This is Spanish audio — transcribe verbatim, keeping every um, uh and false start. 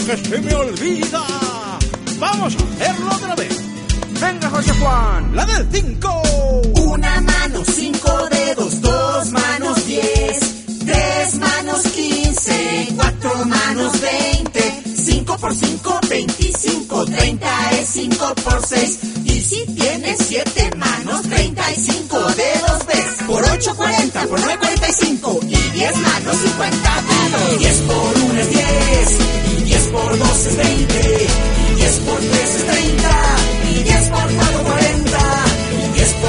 que se me olvida. Vamos a hacerlo otra vez. Venga, José Juan, la del cinco. Una mano, cinco dedos, dos manos, diez, tres manos, quince, cuatro manos, veinte, cinco por cinco, veinticinco, treinta es cinco por seis. Y si tienes siete manos, treinta y cinco dedos ves. Por ocho, cuarenta, por nueve, cuarenta y cinco. Y diez manos, cincuenta dedos. diez por